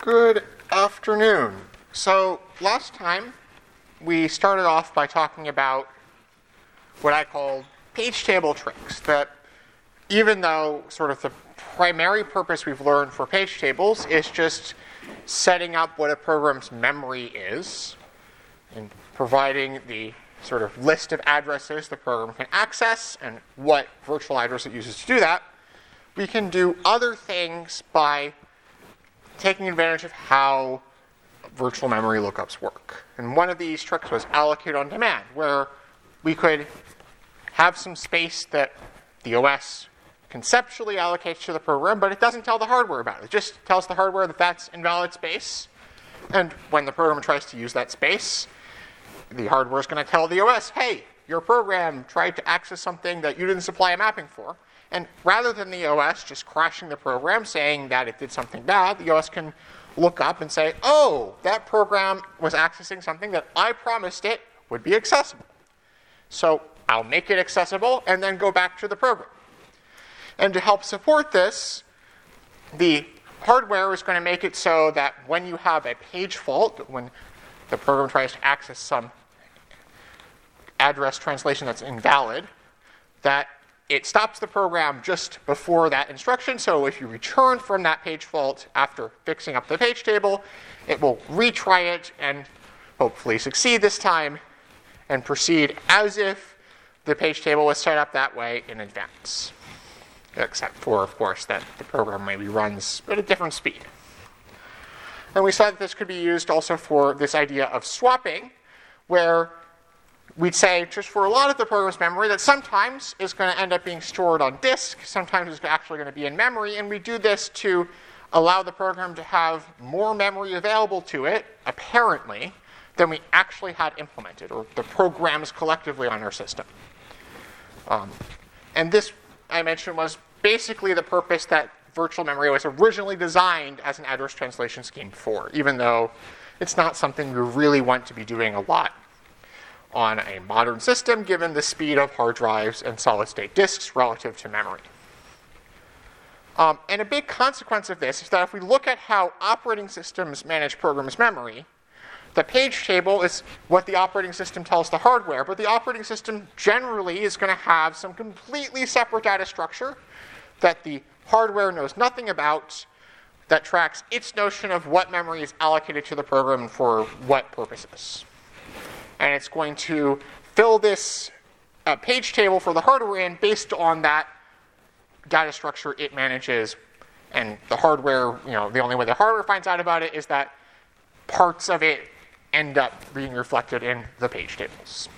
Good afternoon. So last time we started off by talking about what I call page table tricks, that even though sort of the primary purpose we've learned for page tables is just setting up what a program's memory is and providing the sort of list of addresses the program can access and what virtual address it uses to do that, we can do other things by taking advantage of how virtual memory lookups work. And one of these tricks was allocate on demand, where we could have some space that the OS conceptually allocates to the program, but it doesn't tell the hardware about it. It just tells the hardware that that's invalid space. And when the program tries to use that space, the hardware is going to tell the OS, hey, your program tried to access something that you didn't supply a mapping for. And rather than the OS just crashing the program, saying that it did something bad, the OS can look up and say, oh, that program was accessing something that I promised it would be accessible. So I'll make it accessible and then go back to the program. And to help support this, the hardware is going to make it so that when you have a page fault, when the program tries to access some address translation that's invalid, that it stops the program just before that instruction. So if you return from that page fault after fixing up the page table, it will retry it and hopefully succeed this time and proceed as if the page table was set up that way in advance. Except for, of course, that the program maybe runs at a different speed. And we saw that this could be used also for this idea of swapping, where we'd say, just for a lot of the program's memory, that sometimes is going to end up being stored on disk, sometimes it's actually going to be in memory, and we do this to allow the program to have more memory available to it, apparently, than we actually had implemented, or the programs collectively on our system. And this, I mentioned, was basically the purpose that virtual memory was originally designed as an address translation scheme for, even though it's not something we really want to be doing a lot on a modern system, given the speed of hard drives and solid-state disks relative to memory. And a big consequence of this is that if we look at how operating systems manage programs' memory, the page table is what the operating system tells the hardware, but the operating system generally is going to have some completely separate data structure that the hardware knows nothing about, that tracks its notion of what memory is allocated to the program and for what purposes. And it's going to fill this page table for the hardware in based on that data structure it manages. And the hardware, the only way the hardware finds out about it is that parts of it end up being reflected in the page tables.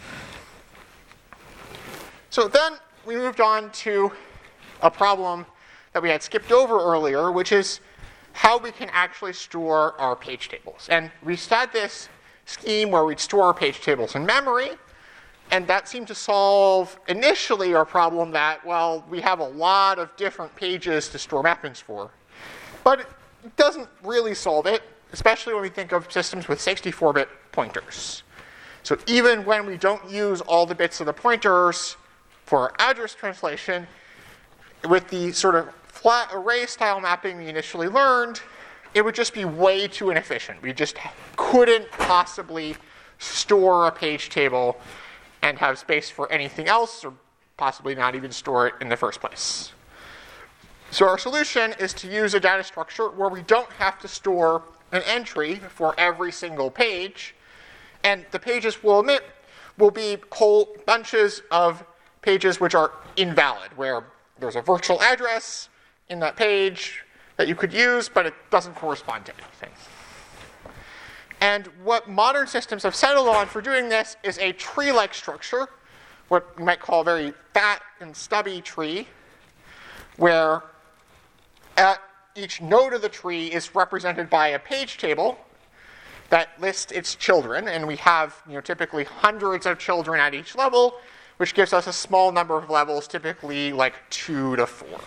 So then we moved on to a problem that we had skipped over earlier, which is how we can actually store our page tables. And we had this scheme where we'd store our page tables in memory, and that seemed to solve initially our problem that, well, we have a lot of different pages to store mappings for. But it doesn't really solve it, especially when we think of systems with 64-bit pointers. So even when we don't use all the bits of the pointers for our address translation, with the sort of flat array style mapping we initially learned, it would just be way too inefficient. We just couldn't possibly store a page table and have space for anything else, or possibly not even store it in the first place. So our solution is to use a data structure where we don't have to store an entry for every single page, and the pages will be whole bunches of pages which are invalid, where there's a virtual address in that page that you could use, but it doesn't correspond to anything. And what modern systems have settled on for doing this is a tree-like structure, what you might call a very fat and stubby tree, where at each node of the tree is represented by a page table that lists its children, and we have typically hundreds of children at each level, which gives us a small number of levels, typically like 2 to 4.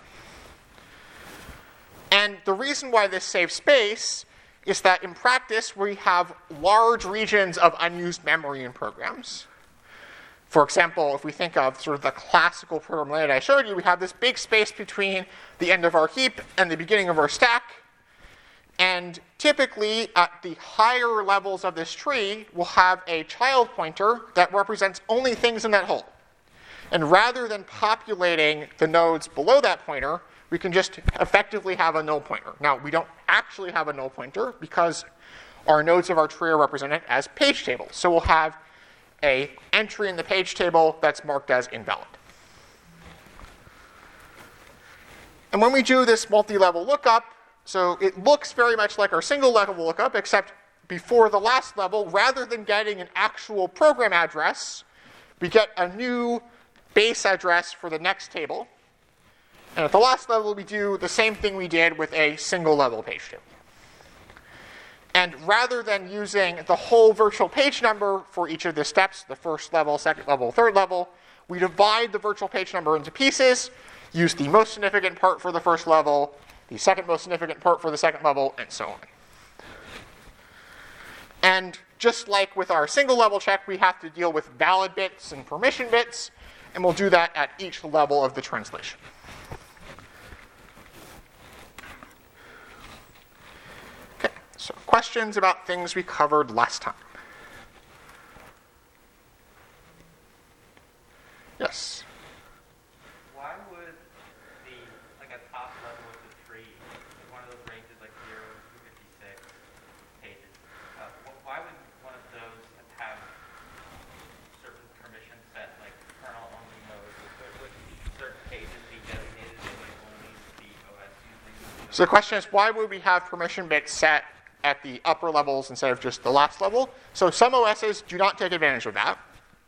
And the reason why this saves space is that in practice we have large regions of unused memory in programs. For example, if we think of sort of the classical program layout I showed you, we have this big space between the end of our heap and the beginning of our stack. And typically, at the higher levels of this tree, we'll have a child pointer that represents only things in that hole. And rather than populating the nodes below that pointer, we can just effectively have a null pointer. Now, we don't actually have a null pointer because our nodes of our tree are represented as page tables. So we'll have an entry in the page table that's marked as invalid. And when we do this multi-level lookup, so it looks very much like our single level lookup, except before the last level, rather than getting an actual program address, we get a new base address for the next table. And at the last level, we do the same thing we did with a single level page table. And rather than using the whole virtual page number for each of the steps, the first level, second level, third level, we divide the virtual page number into pieces, use the most significant part for the first level, the second most significant part for the second level, and so on. And just like with our single level check, we have to deal with valid bits and permission bits, and we'll do that at each level of the translation. Okay, so questions about things we covered last time? Yes? Why would a top level of the tree, one of those ranges like 0 to 56 pages, why would one of those have certain permission set, like kernel-only nodes? Would certain pages be designated as only the OS using? So the question is, why would we have permission bits set at the upper levels instead of just the last level? So some OSs do not take advantage of that.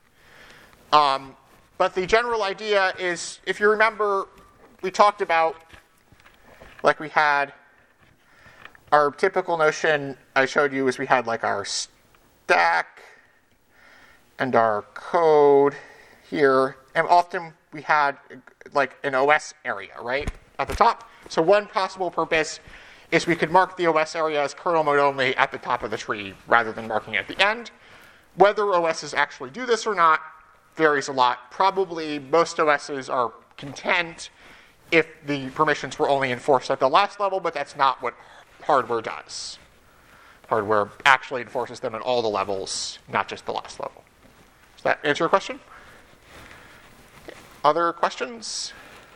But the general idea is, if you remember, we talked about, like we had our typical notion I showed you is we had like our stack and our code here. And often we had like an OS area, right, at the top. So one possible purpose is we could mark the OS area as kernel mode only at the top of the tree rather than marking it at the end. Whether OSs actually do this or not varies a lot. Probably most OSs are content if the permissions were only enforced at the last level, but that's not what hardware does. Hardware actually enforces them at all the levels, not just the last level. Does that answer your question? Okay. Other questions?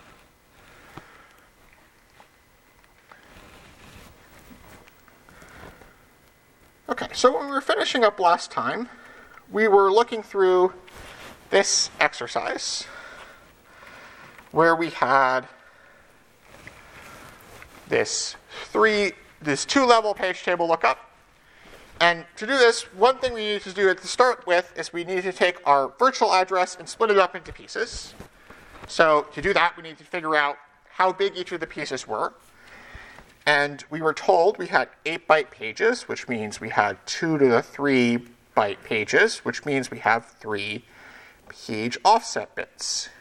Okay, so when we were finishing up last time, we were looking through this exercise where we had this two-level page table lookup. And to do this, one thing we need to do to start with is we need to take our virtual address and split it up into pieces. So to do that, we need to figure out how big each of the pieces were. And we were told we had 8-byte pages, which means we had 2 to the 3-byte pages, which means we have 3 page offset bits.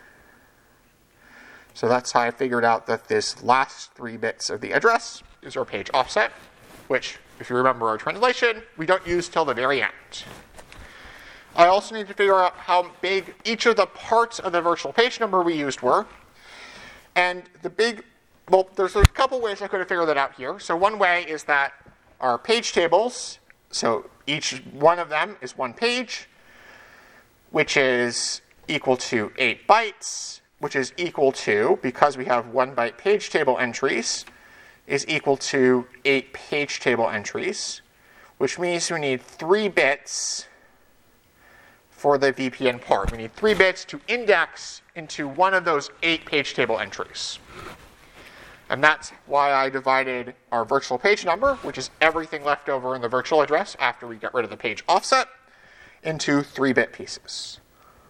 So that's how I figured out that this last 3 bits of the address is our page offset, which, if you remember our translation, we don't use till the very end. I also need to figure out how big each of the parts of the virtual page number we used were. And there's a couple ways I could have figured that out here. So one way is that our page tables, so each one of them is 1 page, which is equal to 8 bytes, which is equal to, because we have 1-byte page table entries, is equal to 8 page table entries, which means we need 3 bits for the VPN part. We need 3 bits to index into one of those 8 page table entries. And that's why I divided our virtual page number, which is everything left over in the virtual address after we get rid of the page offset, into 3-bit pieces.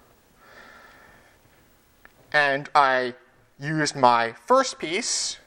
And I used my first piece,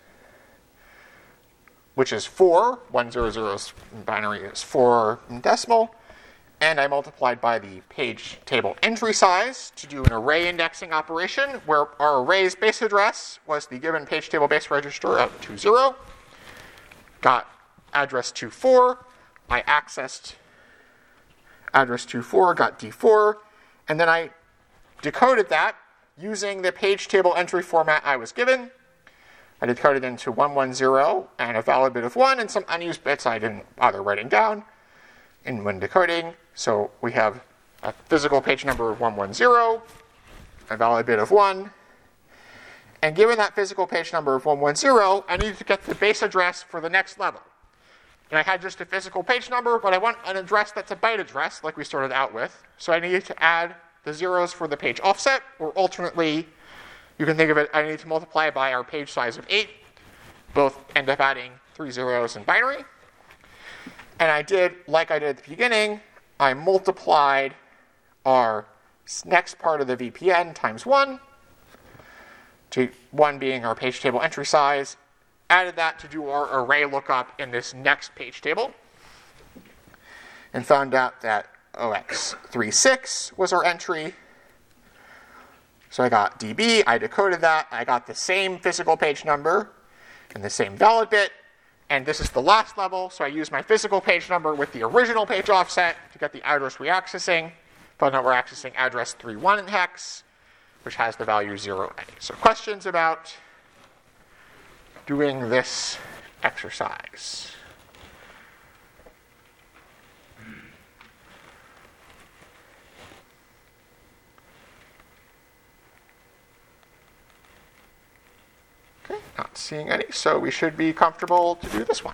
which is 4. 100's binary is 4 decimal. And I multiplied by the page table entry size to do an array indexing operation, where our array's base address was the given page table base register of 20. Got address 24. I accessed address 24, got D4, and then I decoded that using the page table entry format I was given. I decoded into 110 and a valid bit of 1 and some unused bits I didn't bother writing down when decoding. So we have a physical page number of 110, a valid bit of 1. And given that physical page number of 110, I needed to get the base address for the next level. And I had just a physical page number, but I want an address that's a byte address, like we started out with. So I needed to add the zeros for the page offset, or alternately, you can think of it, I need to multiply by our page size of 8. Both end up adding 3 zeros in binary. And I did, like I did at the beginning, I multiplied our next part of the VPN times 1, to 1 being our page table entry size, added that to do our array lookup in this next page table, and found out that OX36 was our entry. So I got DB, I decoded that, I got the same physical page number and the same valid bit, and this is the last level, so I used my physical page number with the original page offset to get the address we're accessing. Found out we're accessing address 31 in hex, which has the value 0 any. So questions about doing this exercise? Okay, not seeing any, so we should be comfortable to do this one.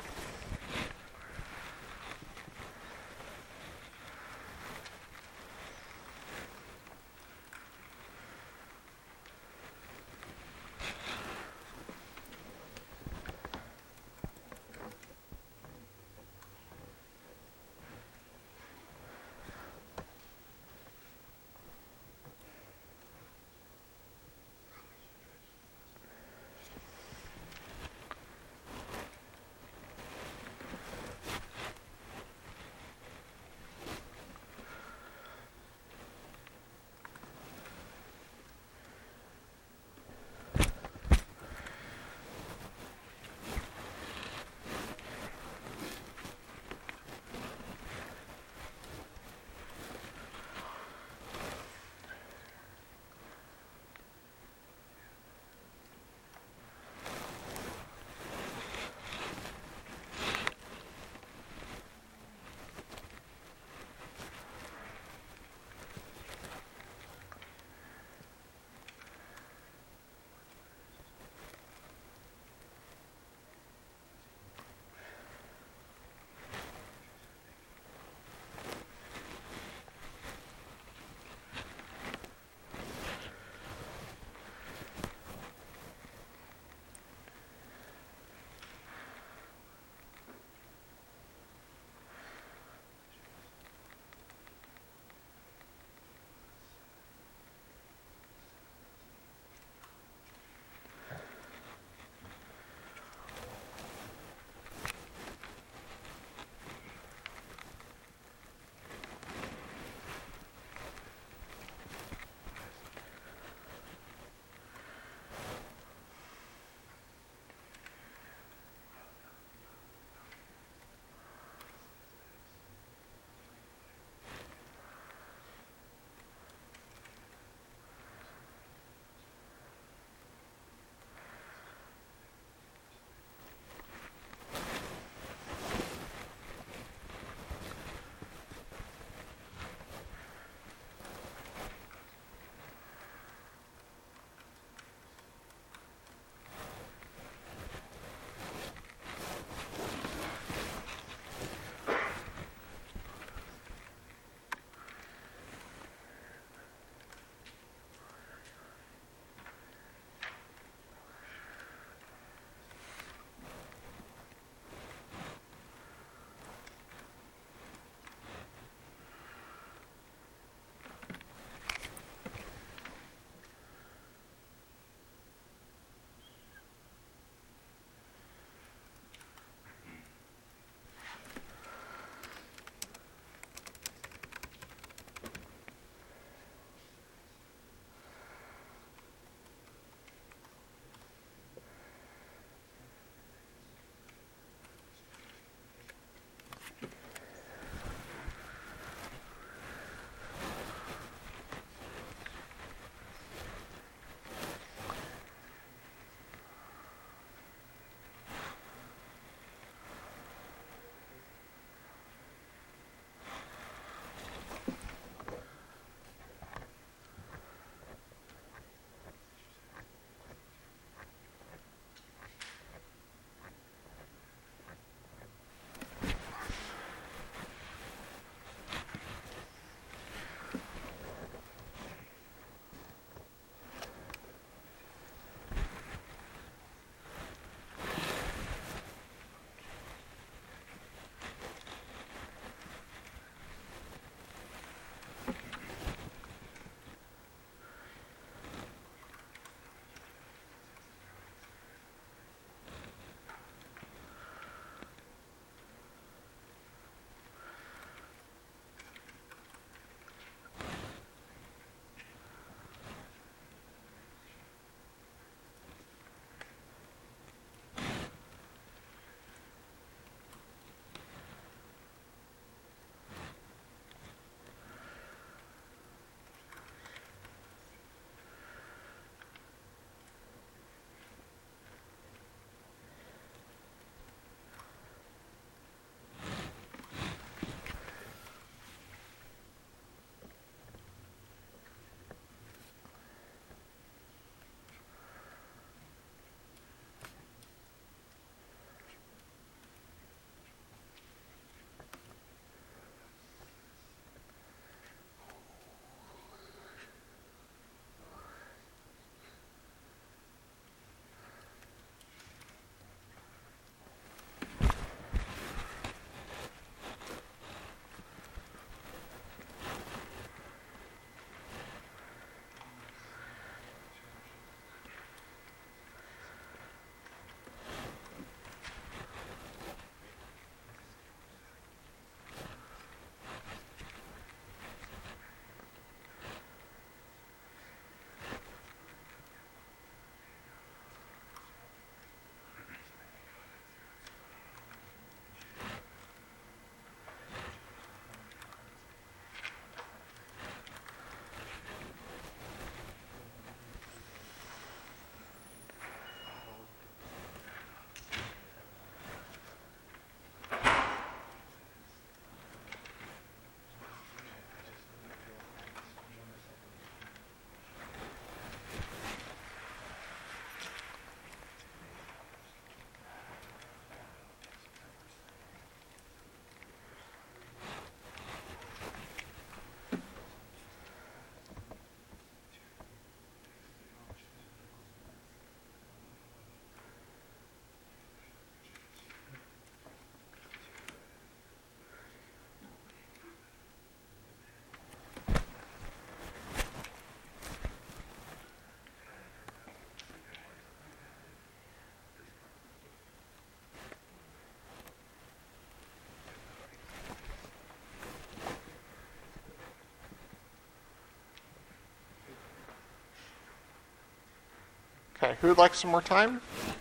Okay, who would like some more time?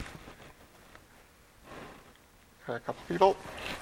Okay, a couple people.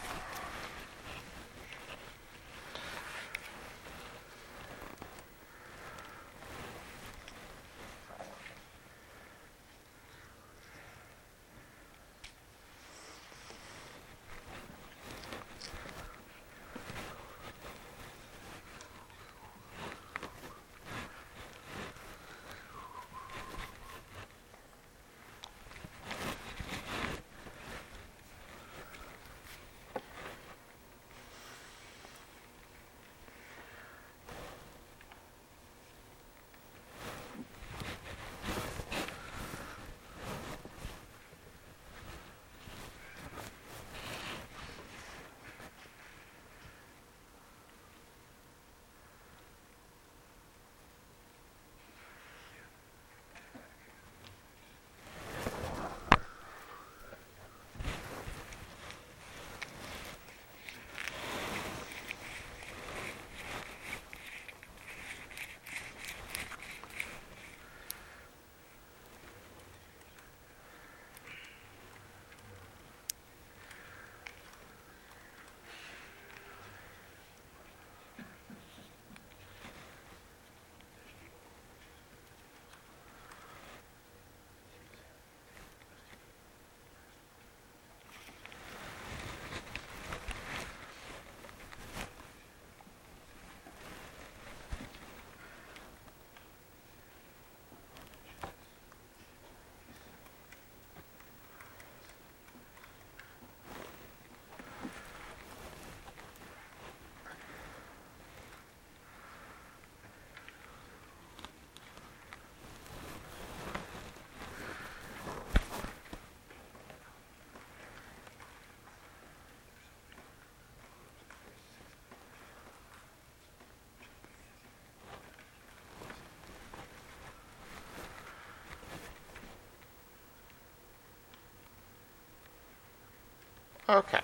Okay,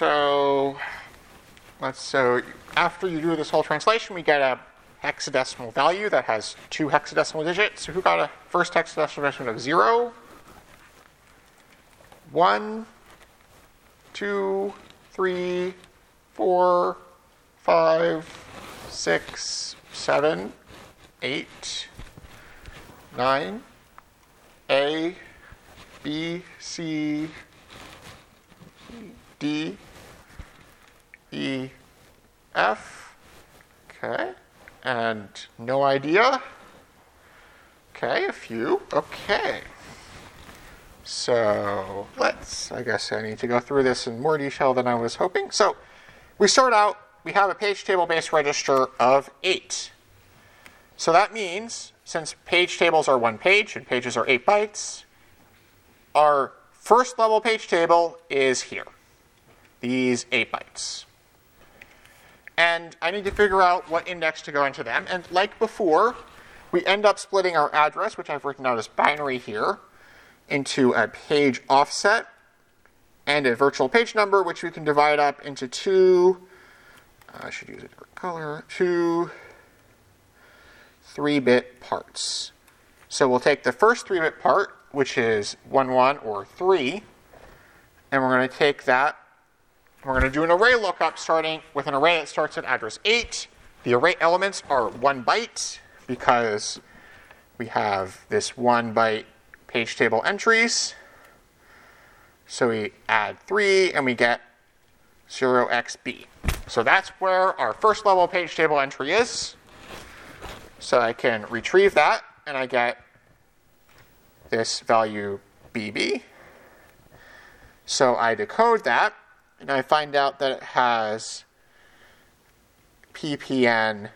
so after you do this whole translation, we get a hexadecimal value that has 2 hexadecimal digits. So who got a first hexadecimal digit of 0? 1, 2, 3, 4, 5, 6, 7, 8, 9, A, B, C, D, E, F, okay, and no idea. Okay, a few, okay. So I guess I need to go through this in more detail than I was hoping. So we start out, we have a page table base register of 8. So that means, since page tables are 1 page and pages are 8 bytes, our first level page table is here. These 8 bytes. And I need to figure out what index to go into them. And like before, we end up splitting our address, which I've written out as binary here, into a page offset and a virtual page number, which we can divide up into 2, I should use a different color, 2 3-bit parts. So we'll take the first 3-bit part, which is 1, 1, or 3, and we're going to take that. We're going to do an array lookup starting with an array that starts at address 8. The array elements are 1 byte because we have this 1 byte page table entries. So we add 3 and we get 0xb. So that's where our first level page table entry is. So I can retrieve that and I get this value bb. So I decode that. And I find out that it has ppn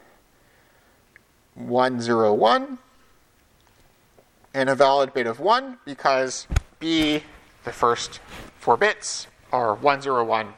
101 and a valid bit of 1 because B, the first 4 bits, are 1011.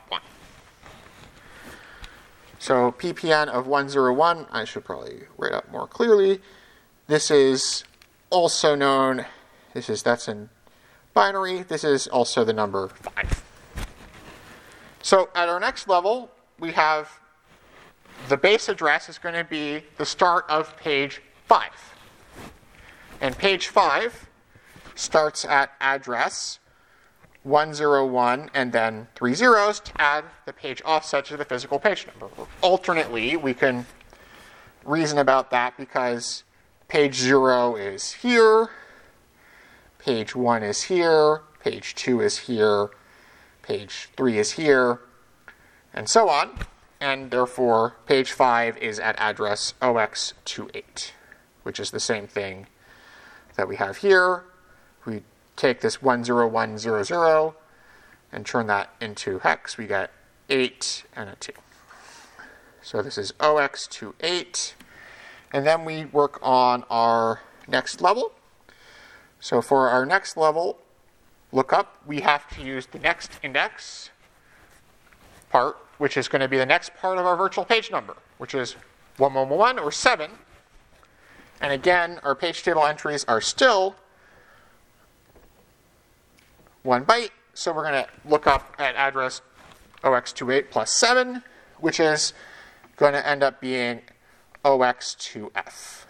So ppn of 101, I should probably write up more clearly. This is also known, that's in binary, this is also the number 5. So at our next level, we have the base address is going to be the start of page 5. And page 5 starts at address 101 and then 3 zeros to add the page offset to the physical page number. Alternately, we can reason about that because page 0 is here, page 1 is here, page 2 is here, page 3 is here, and so on. And therefore, page 5 is at address OX28, which is the same thing that we have here. We take this 10100 and turn that into hex. We get 8 and a 2. So this is OX28. And then we work on our next level. So for our next level lookup, we have to use the next index part, which is going to be the next part of our virtual page number, which is 1111 or 7. And again, our page table entries are still 1 byte. So we're going to look up at address OX28 plus 7, which is going to end up being OX2F.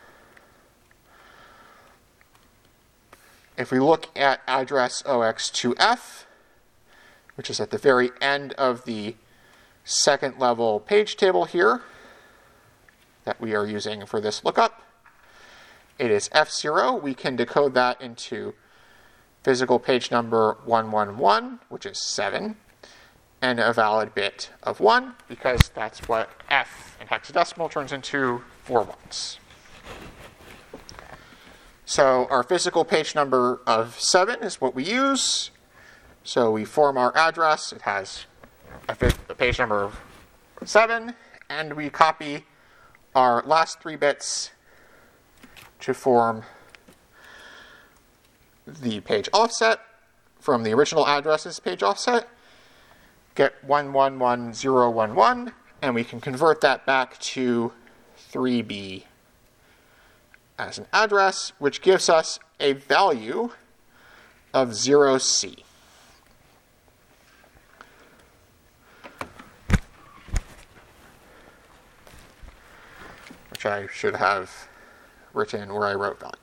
If we look at address OX2F, which is at the very end of the second level page table here that we are using for this lookup, it is F0. We can decode that into physical page number 111, which is 7, and a valid bit of 1, because that's what F in hexadecimal turns into 4 ones. So our physical page number of 7 is what we use. So we form our address. It has a page number of 7, and we copy our last 3 bits to form the page offset from the original address's page offset, get 111011, and we can convert that back to 3B as an address, which gives us a value of 0C. Which I should have written where I wrote value.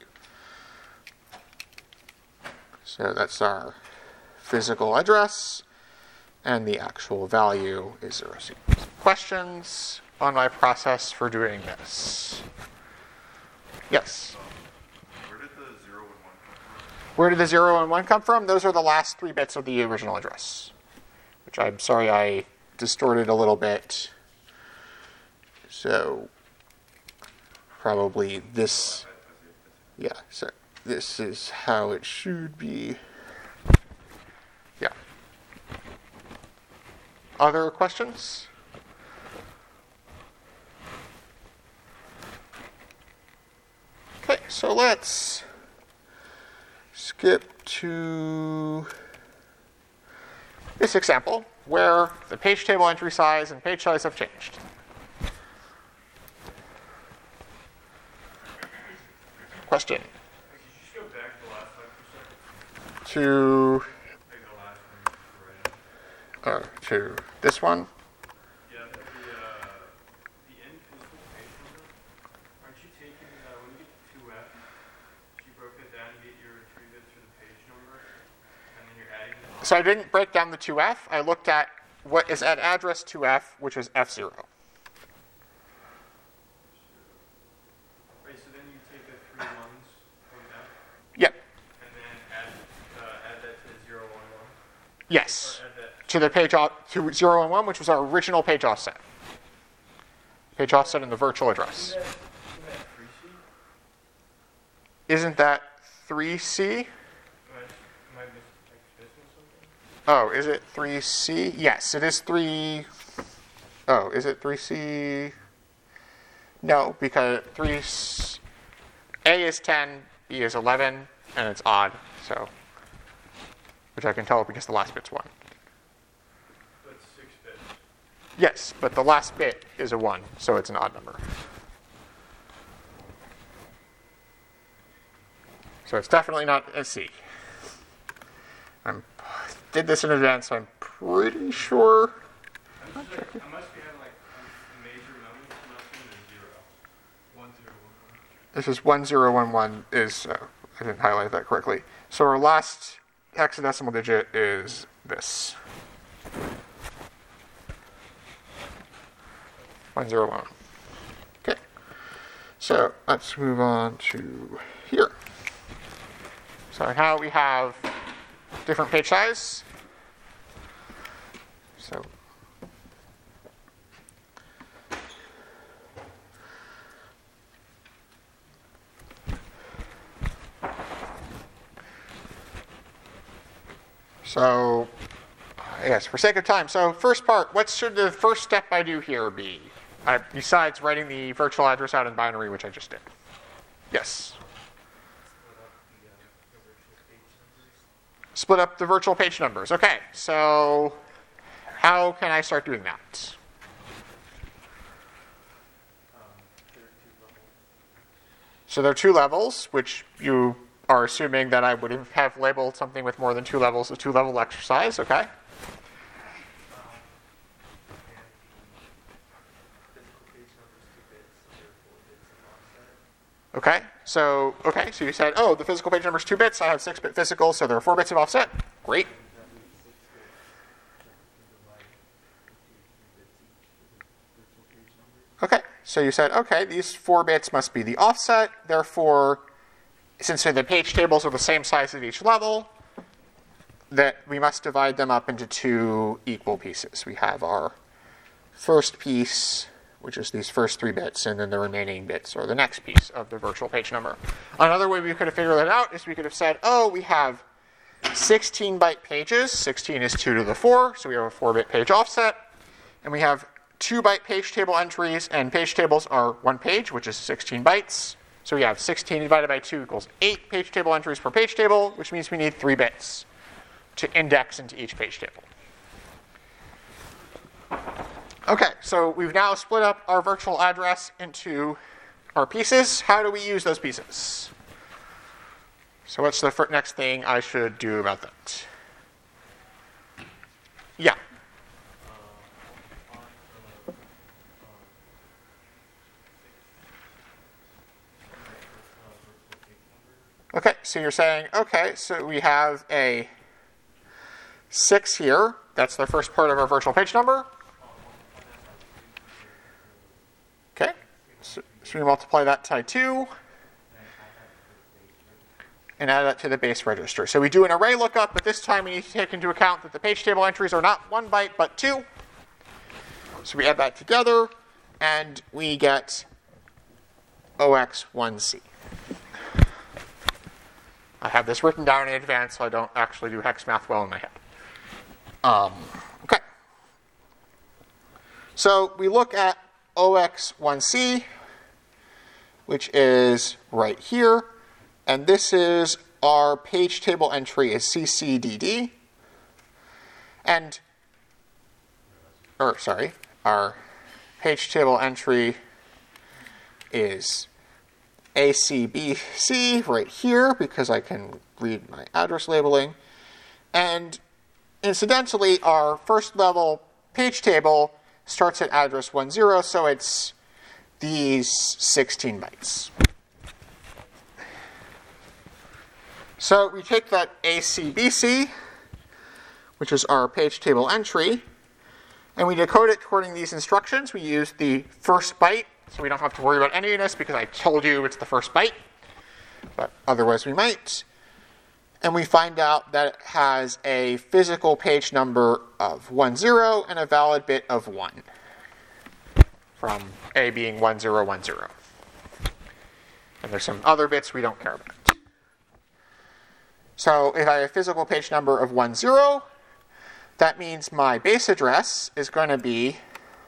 So that's our physical address, and the actual value is 0C. Questions on my process for doing this? Yes? Where did the 0 and 1 come from? Where did the 0 and 1 come from? Those are the last 3 bits of the original address, which I'm sorry I distorted a little bit. So probably this, yeah, so this is how it should be. Yeah. Other questions? Okay, so let's skip to this example where the page table entry size and page size have changed. Question? Could you just go back to the last 5%? To Like the last one, right? to this one. Yeah, the end physical page number. Aren't you taking, when you get to 2F, you broke it down, you get your 3 bits for the page number, and then you're adding the... So I didn't break down the 2F. I looked at what is at address 2F, which is F0. Right, so then you take the 3 ones from F, Yep. and then add that to 0, 1, 1. Yes. Or add that... To the page to 0 and 1, which was our original page offset. Page offset in the virtual address. Isn't that 3C? Isn't that 3C? Am I missing something? Oh, is it 3C? Yes, it is 3. Oh, is it 3C? No, because A is 10, B is 11, and it's odd. So, which I can tell because the last bit's 1. So it's 6 bits. Yes, but the last bit is a 1, so it's an odd number. So it's definitely not a C. I did this in advance, so I'm pretty sure. I must be having like a major moment. It must be the 0. 1, 0, 1, 1. This is 1011 is, I didn't highlight that correctly. So our last hexadecimal digit is this. 101. Okay. So let's move on to here. So now we have different page size. So yes, for sake of time. So first part, what should the first step I do here be? Besides writing the virtual address out in binary, which I just did. Yes? Split up the virtual page numbers. Okay, so how can I start doing that? So there are 2 levels, which you are assuming that I would have labeled something with more than 2 levels, a 2-level exercise, okay? Okay, so you said, oh, the physical page number is 2 bits. I have 6-bit physical, so there are 4 bits of offset. Great. Okay, so you said, okay, these 4 bits must be the offset. Therefore, since the page tables are the same size at each level, that we must divide them up into 2 equal pieces. We have our first piece, which is these first 3 bits, and then the remaining bits are the next piece of the virtual page number. Another way we could have figured that out is we could have said, oh, we have 16-byte pages. 16 is 2 to the 4, so we have a 4-bit page offset. And we have 2-byte page table entries, and page tables are 1 page, which is 16 bytes. So we have 16 divided by 2 equals 8 page table entries per page table, which means we need 3 bits to index into each page table. Okay, so we've now split up our virtual address into our pieces. How do we use those pieces? So what's the next thing I should do about that? Yeah. Okay, so you're saying, okay, so we have a 6 here. That's the first part of our virtual page number. Okay, so we multiply that by 2 and add that to the base register. So we do an array lookup, but this time we need to take into account that the page table entries are not 1 byte, but 2. So we add that together, and we get OX1C. I have this written down in advance, so I don't actually do hex math well in my head. Okay. So we look at OX1C, which is right here. And this is our page table entry is CCDD. Our page table entry is ACBC right here because I can read my address labeling. And incidentally, our first level page table starts at address 10, so it's these 16 bytes. So we take that ACBC, which is our page table entry, and we decode it according to these instructions. We use the first byte, so we don't have to worry about any of this because I told you it's the first byte, but otherwise we might. And we find out that it has a physical page number of 10 and a valid bit of 1, from A being 1010. And there's some other bits we don't care about. So if I have a physical page number of 10, that means my base address is going to be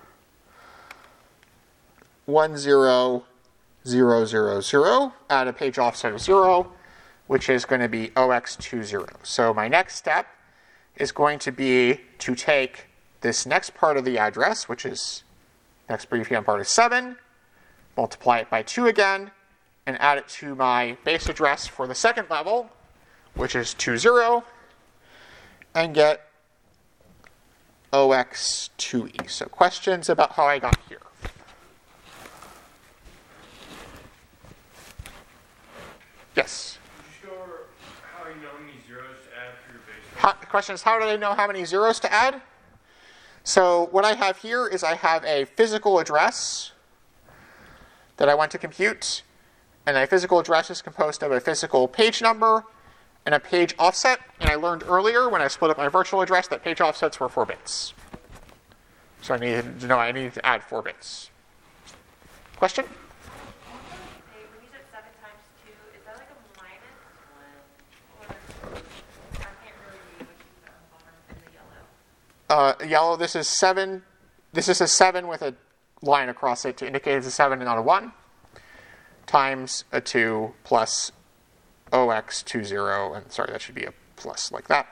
10000 at a page offset of 0, which is going to be OX20. So my next step is going to be to take this next part of the address, which is next BPM part is 7, multiply it by 2 again, and add it to my base address for the second level, which is 20, and get OX2E. So questions about how I got here? Could Yes? you show how you know the question is, how do I know how many zeros to add? So what I have here is I have a physical address that I want to compute. And a physical address is composed of a physical page number and a page offset. And I learned earlier when I split up my virtual address that page offsets were 4 bits. So I needed to know I needed to add 4 bits. Question? When you said 7 times 2, is that like a minus 1? Or I can't really read what you put on the bottom in the yellow. Yellow, this is 7. This is a 7 with a line across it to indicate it's a 7 and not a 1. Times a 2 plus OX20. And sorry, that should be a plus like that.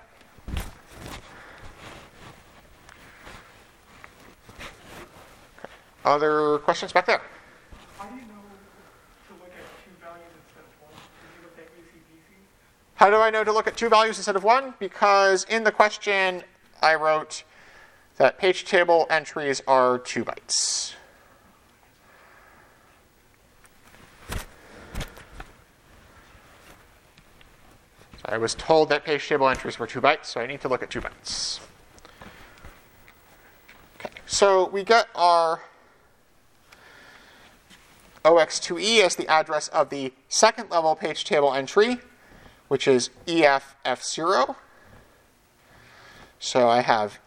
Okay. Other questions back there? How do you know to look at 2 values instead of 1? Did you look at UCBC? How do I know to look at 2 values instead of 1? Because in the question, I wrote that page table entries are 2 bytes. So I was told that page table entries were 2 bytes, so I need to look at 2 bytes. Okay, so we get our OX2E as the address of the second level page table entry, which is EF-F0. So I have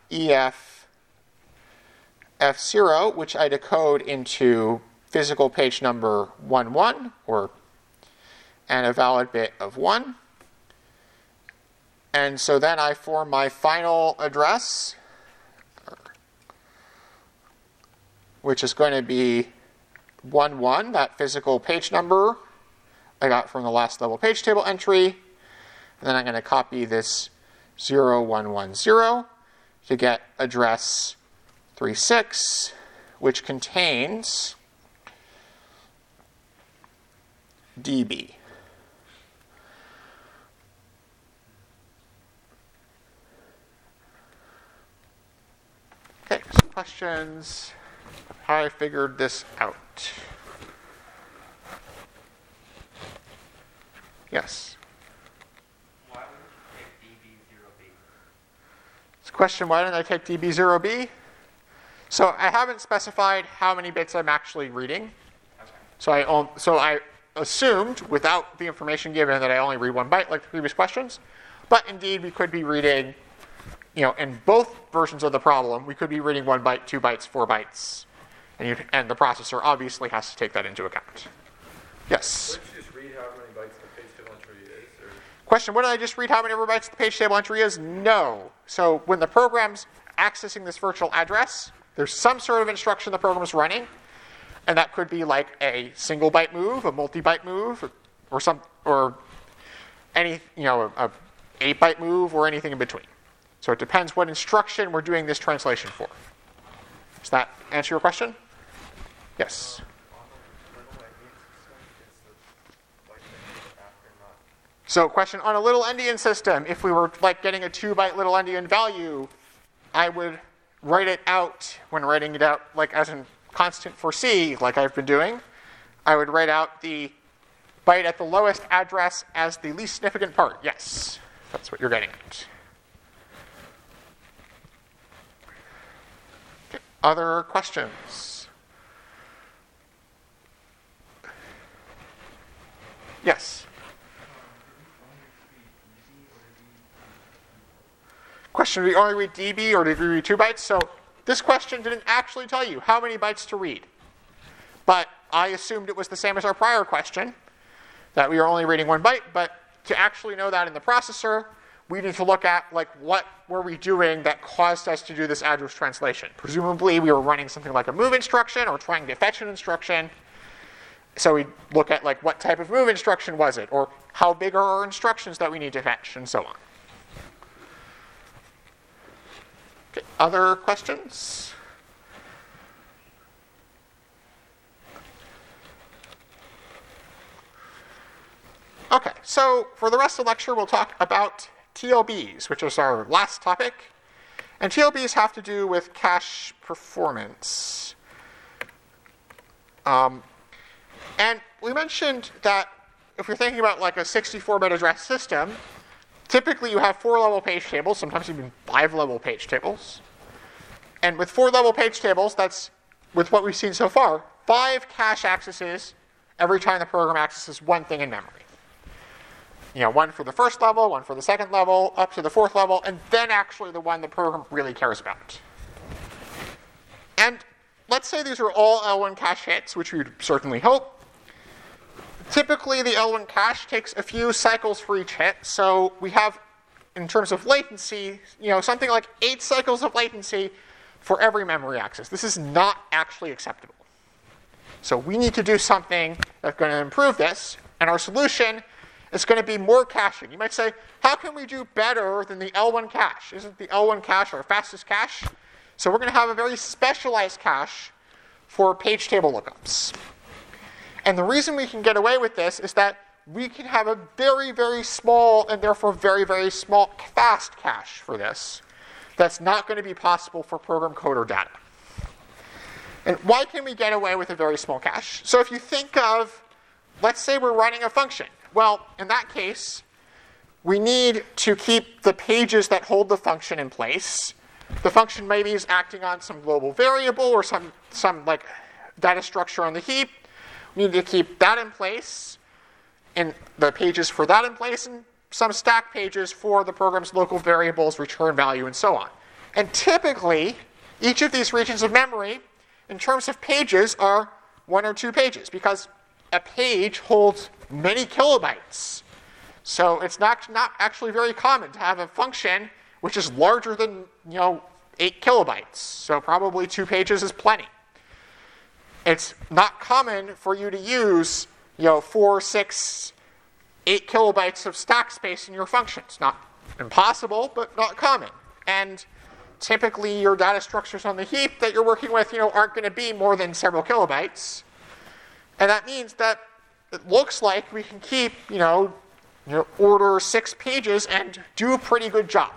EF-F0, which I decode into physical page number 11, and a valid bit of 1. And so then I form my final address, which is going to be 11, that physical page number I got from the last level page table entry. And then I'm going to copy this 0110 to get address 36, which contains DB. Okay, some questions. How I figured this out. Yes? Why would you take DB0B? It's a question, why didn't I take DB0B? So I haven't specified how many bits I'm actually reading. Okay. So I assumed, without the information given, that I only read 1 byte like the previous questions. But indeed, we could be reading, in both versions of the problem, we could be reading 1 byte, 2 bytes, 4 bytes. And the processor obviously has to take that into account. Yes? Wouldn't you just read how many bytes the page table entry is? Or? Question, what did I just read how many bytes the page table entry is? No. So when the program's accessing this virtual address, there's some sort of instruction the program is running, and that could be like a single byte move, a multi-byte move, or any, a 8-byte move, or anything in between. So it depends what instruction we're doing this translation for. Does that answer your question? Yes. So question, on a little endian system, if we were getting a 2-byte little endian value, I would write it out when writing it out as in constant for C, like I've been doing. I would write out the byte at the lowest address as the least significant part. Yes, that's what you're getting at. Okay. Other questions? Yes. Question, do we only read DB or did we read 2 bytes? So this question didn't actually tell you how many bytes to read. But I assumed it was the same as our prior question, that we are only reading 1 byte. But to actually know that in the processor, we need to look at what were we doing that caused us to do this address translation. Presumably we were running something like a move instruction or trying to fetch an instruction. So we look at what type of move instruction was it, or how big are our instructions that we need to fetch, and so on. Okay, other questions? Okay, so for the rest of the lecture, we'll talk about TLBs, which is our last topic. And TLBs have to do with cache performance. And we mentioned that if you're thinking about a 64-bit address system, typically you have 4-level page tables, sometimes even 5-level page tables. And with 4-level page tables, that's, with what we've seen so far, 5 cache accesses every time the program accesses one thing in memory. One for the first level, one for the second level, up to the 4th level, and then actually the one the program really cares about. And let's say these are all L1 cache hits, which we'd certainly hope. Typically, the L1 cache takes a few cycles for each hit, so we have, in terms of latency, something like 8 cycles of latency for every memory access. This is not actually acceptable. So we need to do something that's going to improve this, and our solution is going to be more caching. You might say, how can we do better than the L1 cache? Isn't the L1 cache our fastest cache? So we're going to have a very specialized cache for page table lookups. And the reason we can get away with this is that we can have a very, very small and therefore very, very small fast cache for this. That's not going to be possible for program code or data. And why can we get away with a very small cache? So if you think of, let's say we're running a function. Well, in that case, we need to keep the pages that hold the function in place. The function maybe is acting on some global variable or some like data structure on the heap. We need to keep that in place, and the pages for that in place, and some stack pages for the program's local variables, return value, and so on. And typically, each of these regions of memory, in terms of pages, are 1 or 2 pages, because a page holds many kilobytes. So it's not actually very common to have a function which is larger than 8 kilobytes. So probably 2 pages is plenty. It's not common for you to use 4, 6, 8 kilobytes of stack space in your function. It's not impossible, but not common. And typically your data structures on the heap that you're working with aren't going to be more than several kilobytes. And that means that it looks like we can keep order 6 pages and do a pretty good job.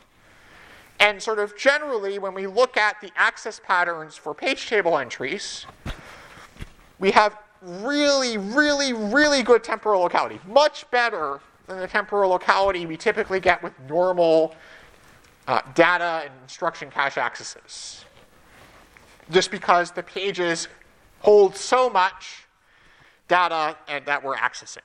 And sort of generally, when we look at the access patterns for page table entries, we have really, really, really good temporal locality. Much better than the temporal locality we typically get with normal data and instruction cache accesses. Just because the pages hold so much data and that we're accessing.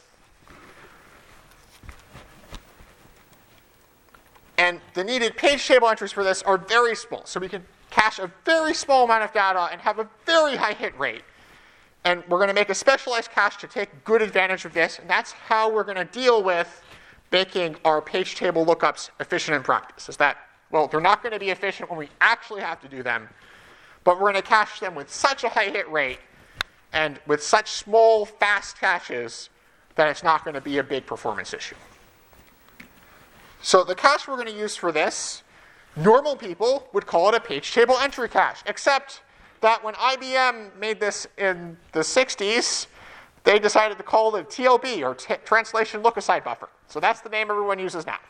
And the needed page table entries for this are very small. So we can cache a very small amount of data and have a very high hit rate. And we're going to make a specialized cache to take good advantage of this. And that's how we're going to deal with making our page table lookups efficient in practice. Is that, well, they're not going to be efficient when we actually have to do them. But we're going to cache them with such a high hit rate and with such small, fast caches that it's not going to be a big performance issue. So the cache we're going to use for this, normal people would call it a page table entry cache, except that when IBM made this in the 60s, they decided to call it TLB, or Translation Look-Aside Buffer. So that's the name everyone uses now.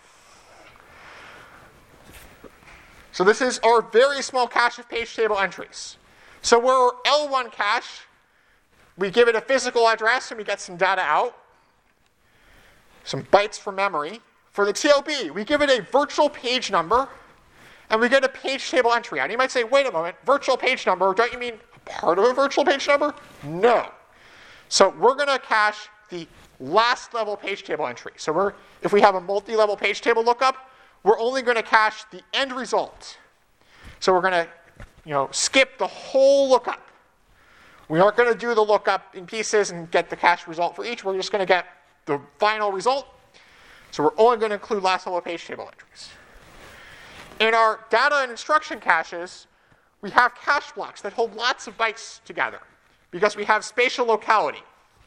So this is our very small cache of page table entries. So we're L1 cache. We give it a physical address and we get some data out, some bytes from memory. For the TLB, we give it a virtual page number, and we get a page table entry out. You might say, wait a moment, virtual page number, don't you mean part of a virtual page number? No. So we're going to cache the last level page table entry. So if we have a multi-level page table lookup, we're only going to cache the end result. So we're going to skip the whole lookup. We aren't going to do the lookup in pieces and get the cache result for each. We're just going to get the final result. So we're only going to include last level page table entries. In our data and instruction caches, we have cache blocks that hold lots of bytes together because we have spatial locality.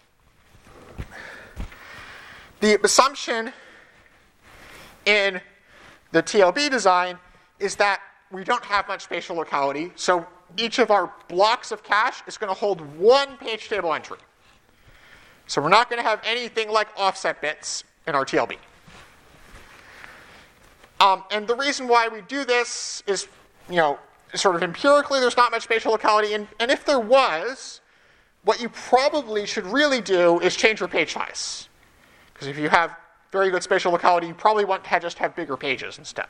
The assumption in the TLB design is that we don't have much spatial locality, so each of our blocks of cache is going to hold 1 page table entry. So we're not going to have anything like offset bits in our TLB. And the reason why we do this is, sort of empirically, there's not much spatial locality. And if there was, what you probably should really do is change your page size. Because if you have very good spatial locality, you probably want to just have bigger pages instead.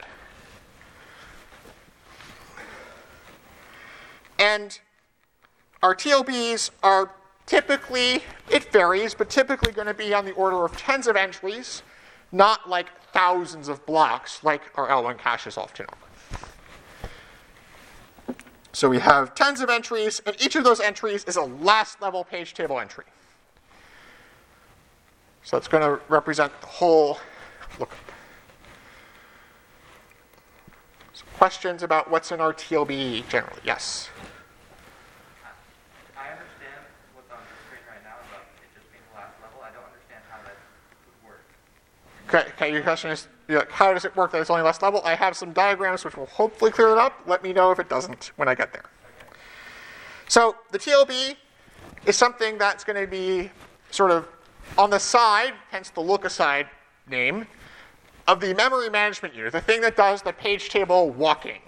And our TLBs are typically, it varies, but typically going to be on the order of tens of entries, not like thousands of blocks like our L1 caches often are. So we have tens of entries, and each of those entries is a last level page table entry. So it's going to represent the whole lookup. So questions about what's in our TLB generally? Yes? I understand what's on the screen right now about it just being the last level. I don't understand how that would work. Okay, your question is, how does it work that it's only last level? I have some diagrams which will hopefully clear it up. Let me know if it doesn't when I get there. So the TLB is something that's going to be sort of on the side, hence the look-aside name, of the memory management unit, the thing that does the page table walking.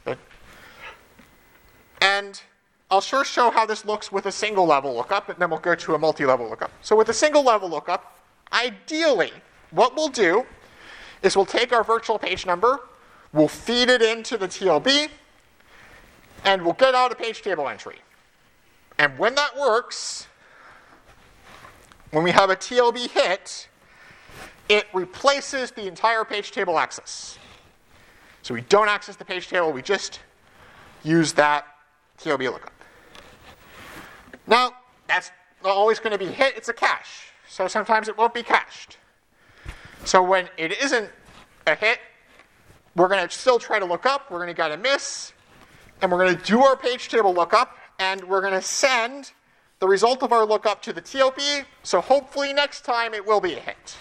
And I'll sure show how this looks with a single level lookup, and then we'll go to a multi-level lookup. So with a single level lookup, ideally, what we'll do is we'll take our virtual page number, we'll feed it into the TLB, and we'll get out a page table entry. And when that works, when we have a TLB hit, it replaces the entire page table access. So we don't access the page table, we just use that TLB lookup. Now, that's not always going to be hit, it's a cache. So sometimes it won't be cached. So when it isn't a hit, we're going to still try to look up, we're going to get a miss, and we're going to do our page table lookup, and we're going to send the result of our lookup to the TLB, so hopefully next time it will be a hit.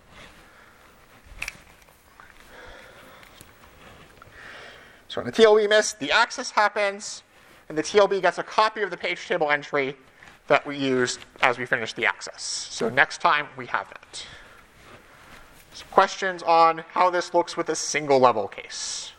So when the TLB miss, the access happens, and the TLB gets a copy of the page table entry that we used as we finish the access. So next time we have that. So questions on how this looks with a single level case?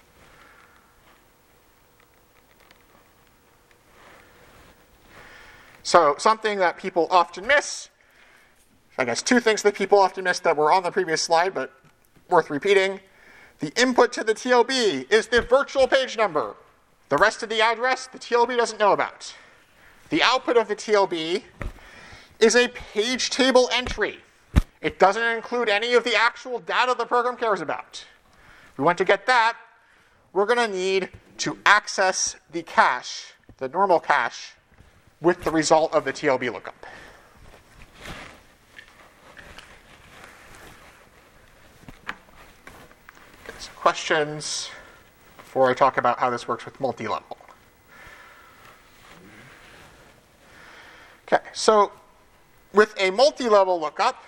So something that people often miss, I guess two things that people often miss that were on the previous slide but worth repeating. The input to the TLB is the virtual page number. The rest of the address, the TLB doesn't know about. The output of the TLB is a page table entry. It doesn't include any of the actual data the program cares about. If we want to get that, we're going to need to access the cache, the normal cache, with the result of the TLB lookup. Okay, so questions before I talk about how this works with multi-level. Okay, so with a multi-level lookup,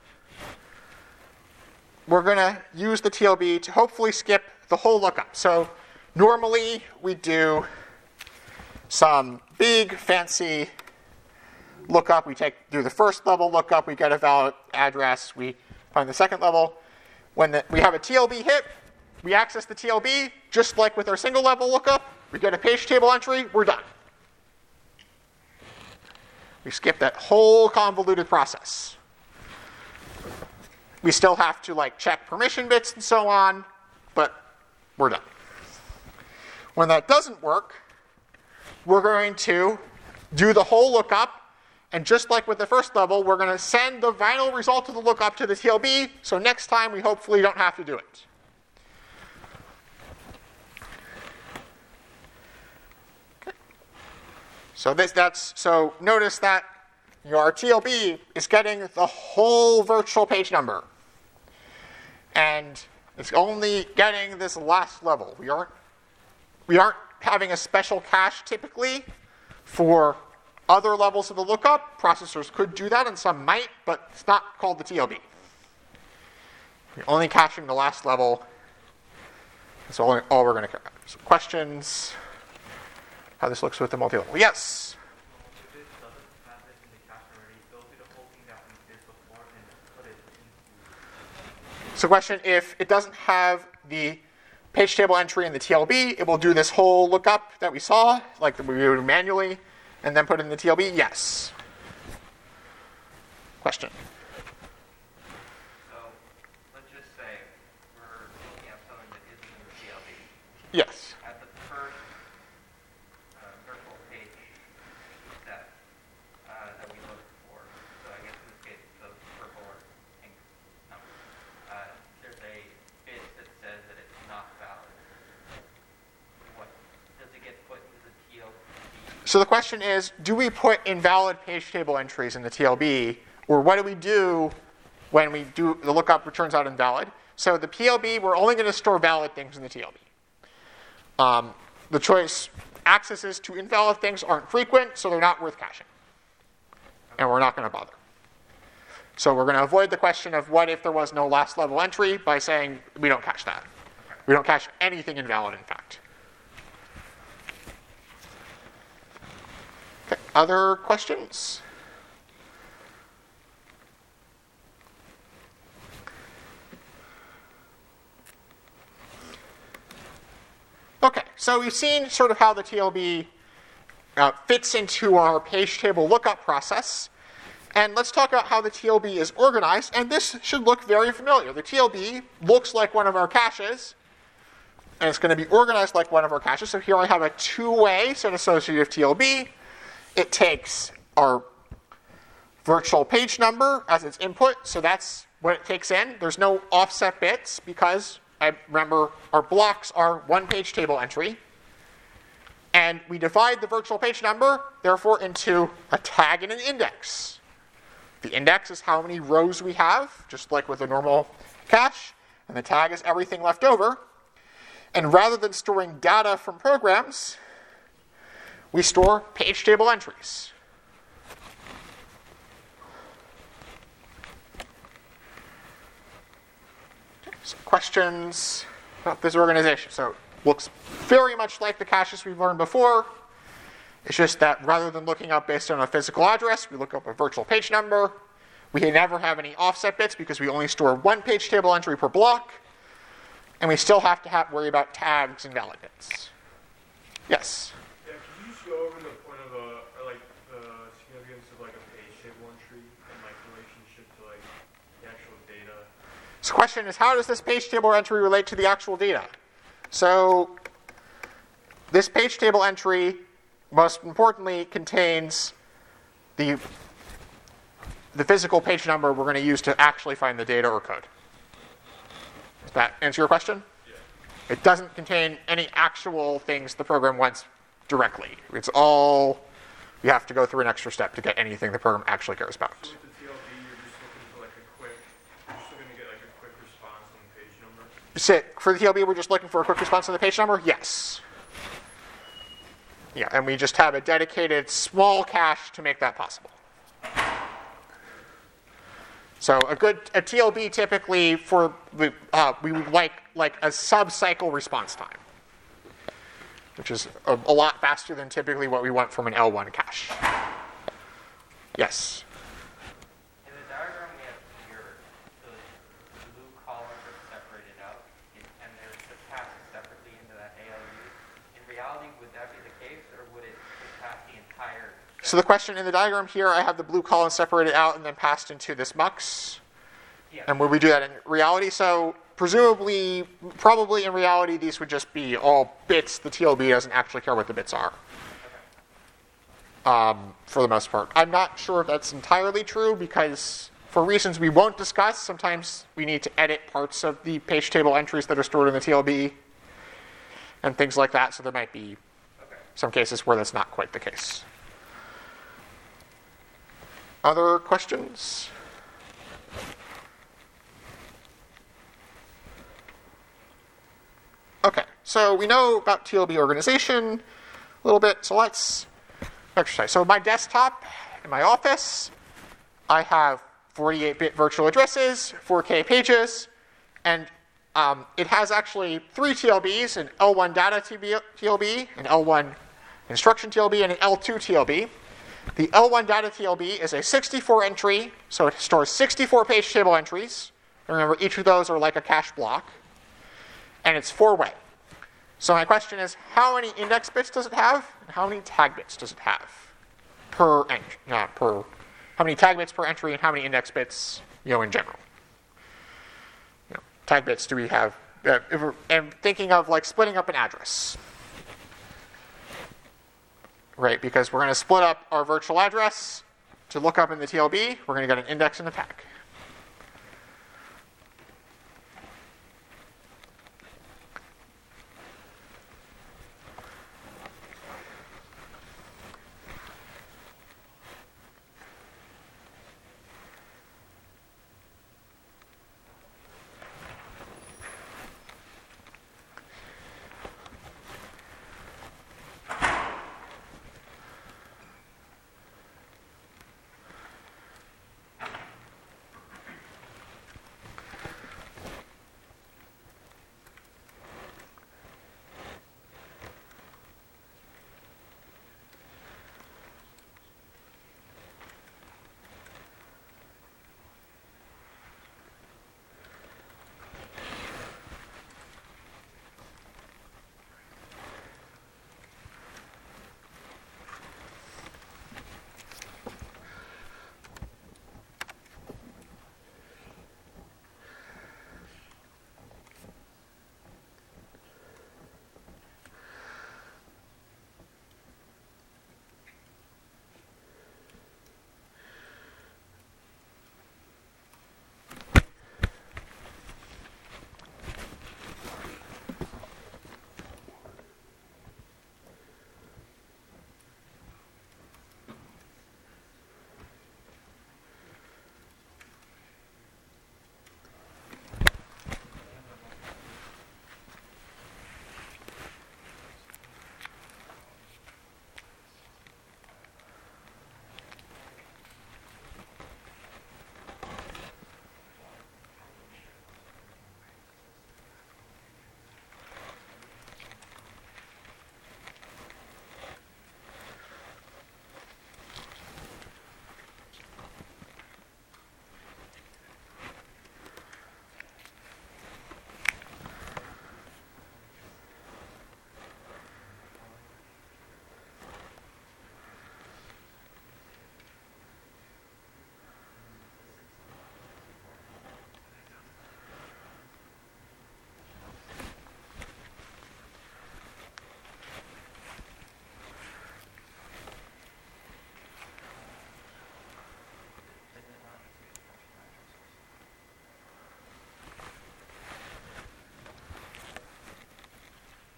we're going to use the TLB to hopefully skip the whole lookup. So normally we do some big fancy lookup. We do the first level lookup, we get a valid address, we find the second level. When we have a TLB hit, we access the TLB, just like with our single level lookup, we get a page table entry, we're done. We skip that whole convoluted process. We still have to check permission bits and so on, but we're done. When that doesn't work, we're going to do the whole lookup, and just like with the first level, we're going to send the final result of the lookup to the TLB, so next time we hopefully don't have to do it. Okay. So notice that our TLB is getting the whole virtual page number, and it's only getting this last level. We aren't having a special cache typically for other levels of the lookup. Processors could do that, and some might, but it's not called the TLB. We're only caching the last level. That's all we're going to care about. So questions? How this looks with the multi-level? Yes? If it doesn't have it in the cache already, go through the whole thing that we did before and put it into... So question, if it doesn't have the page table entry in the TLB, it will do this whole lookup that we saw, like we would manually, and then put it in the TLB? Yes. Question? So So the question is, do we put invalid page table entries in the TLB, or what do we do when we do the lookup returns out invalid? So the PLB, we're only going to store valid things in the TLB. The choice accesses to invalid things aren't frequent, so they're not worth caching. And we're not going to bother. So we're going to avoid the question of what if there was no last level entry by saying we don't cache that. We don't cache anything invalid, in fact. Okay, other questions? Okay, so we've seen sort of how the TLB fits into our page table lookup process. And let's talk about how the TLB is organized. And this should look very familiar. The TLB looks like one of our caches, and it's going to be organized like one of our caches. So here I have a two-way set associative TLB. It takes our virtual page number as its input, so that's what it takes in. There's no offset bits because, I remember, our blocks are one page table entry. And we divide the virtual page number, therefore, into a tag and an index. The index is how many rows we have, just like with a normal cache, and the tag is everything left over. And rather than storing data from programs, we store page table entries. Okay, so questions about this organization. So it looks very much like the caches we've learned before. It's just that rather than looking up based on a physical address, we look up a virtual page number. We never have any offset bits because we only store one page table entry per block. And we still have to worry about tags and valid bits. Yes? Yeah, can you just go over the point of the significance of like a page table entry and like relationship to like the actual data? So the question is, how does this page table entry relate to the actual data? So this page table entry, most importantly, contains the physical page number we're going to use to actually find the data or code. Does that answer your question? Yeah. It doesn't contain any actual things the program wants directly. It's all, you have to go through an extra step to get anything the program actually cares about. So with the TLB, you're just looking for like you're just looking to get like a quick response on the page number? For the TLB, we're just looking for a quick response on the page number? Yes. Yeah, and we just have a dedicated small cache to make that possible. So a TLB typically we would like a sub-cycle response time, which is a lot faster than typically what we want from an L1 cache. Yes? In the diagram we have here, the blue columns are separated out, and they're passed separately into that ALU. In reality, would that be the case, or would it pass the entire? So the question in the diagram here, I have the blue column separated out and then passed into this MUX. Yeah. And would we do that in reality? So presumably, probably in reality, these would just be all bits. The TLB doesn't actually care what the bits are. For the most part. I'm not sure if that's entirely true because for reasons we won't discuss, sometimes we need to edit parts of the page table entries that are stored in the TLB and things like that. So there might be some cases where that's not quite the case. Other questions? Okay, so we know about TLB organization a little bit, so let's exercise. So my desktop in my office, I have 48-bit virtual addresses, 4K pages, and it has actually 3 TLBs, an L1 data TLB, an L1 instruction TLB, and an L2 TLB. The L1 data TLB is a 64 entry, so it stores 64 page table entries. And remember, each of those are like a cache block. And it's 4-way. So my question is, how many index bits does it have? And how many tag bits does it have per entry? How many tag bits per entry and how many index bits, in general? Tag bits do we have? I'm thinking of like splitting up an address. Right, because we're going to split up our virtual address to look up in the TLB. We're going to get an index and a tag.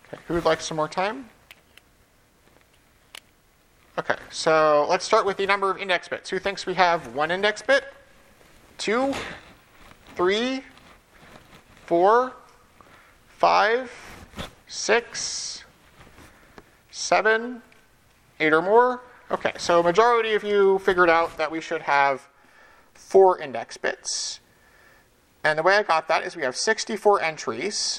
Okay, who would like some more time? Okay, so let's start with the number of index bits. Who thinks we have 1 index bit? 2, 3, 4, 5, 6, 7, 8 or more? Okay, so a majority of you figured out that we should have 4 index bits. And the way I got that is we have 64 entries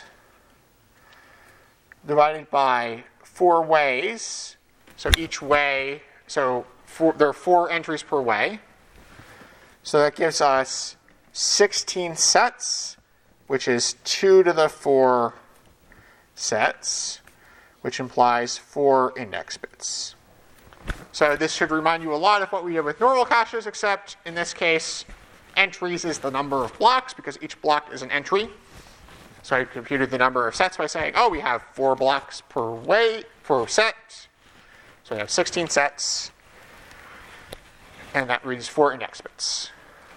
divided by 4 ways. So each way, there are 4 entries per way. So that gives us 16 sets, which is 2 to the 4 sets, which implies 4 index bits. So this should remind you a lot of what we did with normal caches, except in this case, entries is the number of blocks because each block is an entry. So I computed the number of sets by saying, oh, we have 4 blocks per set. So we have 16 sets, and that reads 4 index bits.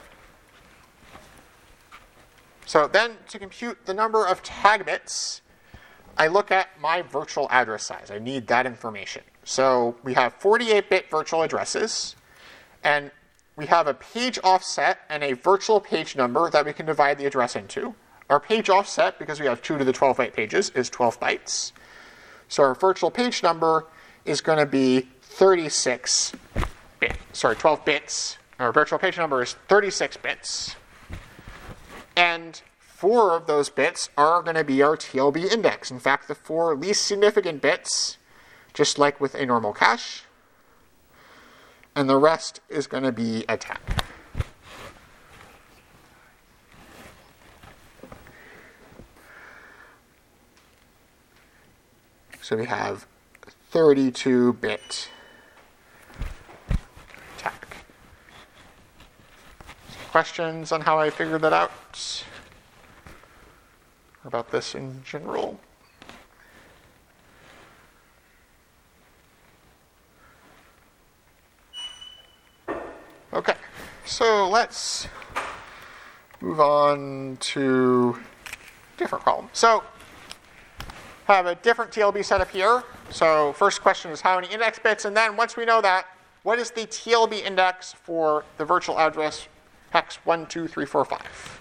So then to compute the number of tag bits, I look at my virtual address size. I need that information. So we have 48-bit virtual addresses, and we have a page offset and a virtual page number that we can divide the address into. Our page offset, because we have 2 to the 12 byte pages, is 12 bytes. So our virtual page number is going to be 12 bits. Our virtual page number is 36 bits. And 4 of those bits are going to be our TLB index. In fact, the 4 least significant bits, just like with a normal cache. And the rest is going to be a tag. So we have 32-bit tag. Questions on how I figured that out? Or about this in general? Okay, so let's move on to a different problem. So I have a different TLB setup here. So first question is how many index bits? And then once we know that, what is the TLB index for the virtual address hex 1, 2, 3, 4, 5?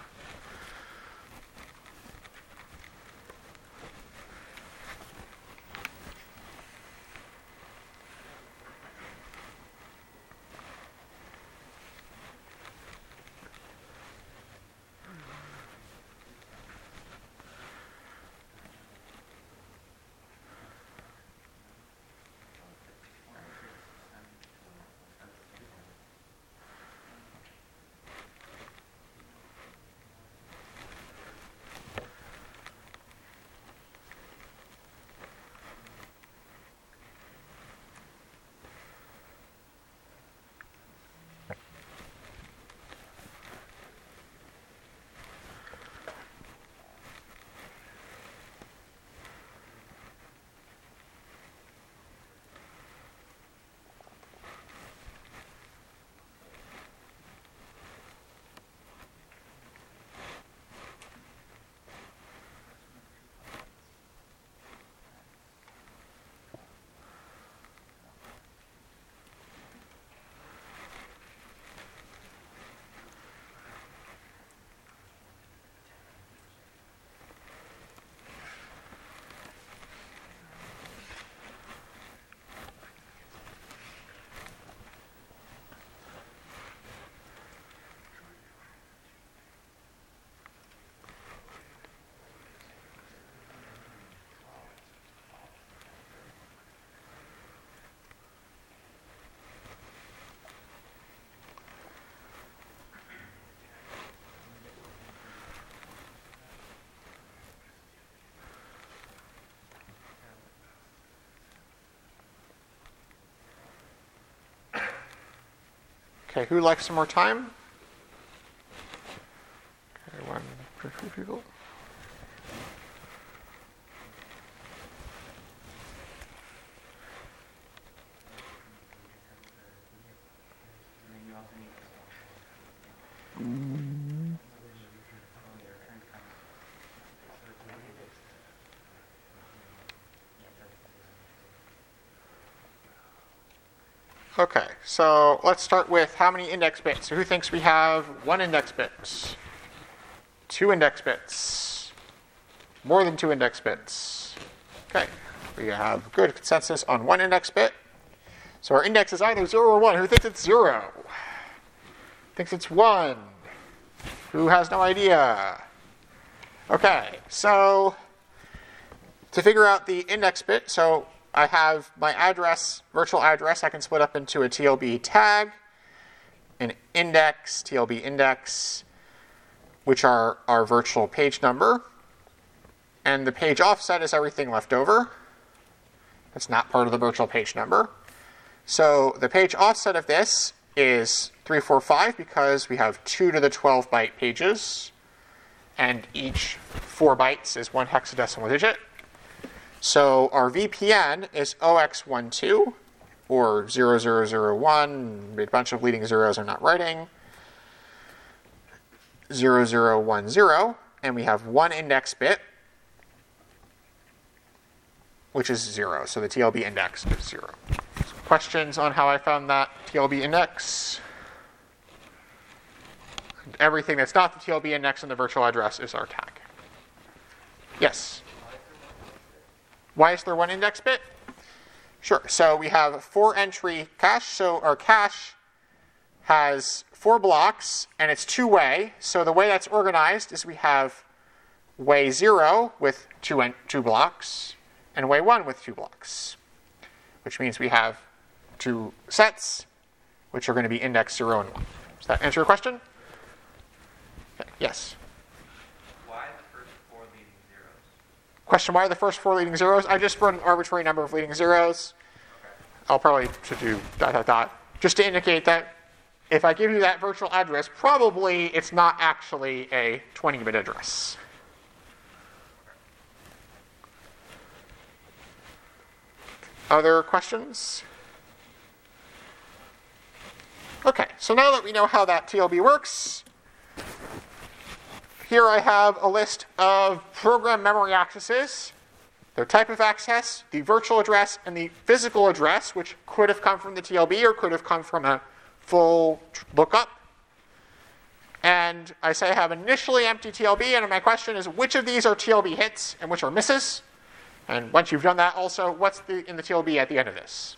Okay, who'd like some more time? Okay, 1, 2, 3 people. Okay, so let's start with how many index bits. So who thinks we have 1 index bit? 2 index bits? More than 2 index bits? Okay, we have good consensus on 1 index bit. So our index is either 0 or 1. Who thinks it's 0? Thinks it's 1? Who has no idea? Okay, so to figure out the index bit, so I have my address, virtual address, I can split up into a TLB tag, an index, TLB index, which are our virtual page number, and the page offset is everything left over. That's not part of the virtual page number. So the page offset of this is 345 because we have 2 to the 12 byte pages, and each 4 bytes is 1 hexadecimal digit. So our VPN is 0x12 or 0001, a bunch of leading zeros I'm not writing, 0010, and we have 1 index bit, which is 0. So the TLB index is 0. Questions on how I found that TLB index? Everything that's not the TLB index in the virtual address is our tag. Yes? Why is there 1 index bit? Sure. So we have 4-entry cache. So our cache has 4 blocks, and it's 2-way. So the way that's organized is we have way 0 with 2 blocks, and way 1 with 2 blocks, which means we have 2 sets, which are going to be index 0 and 1. Does that answer your question? Okay. Yes? Why the first 4 leading zeros? Question, why are the first 4 leading zeros? I just wrote an arbitrary number of leading zeros. I'll probably should do ... just to indicate that if I give you that virtual address, probably it's not actually a 20-bit address. Other questions? Okay, so now that we know how that TLB works, here I have a list of program memory accesses, their type of access, the virtual address, and the physical address, which could have come from the TLB or could have come from a full lookup. And I say I have initially empty TLB, and my question is which of these are TLB hits and which are misses? And once you've done that also, what's in the TLB at the end of this?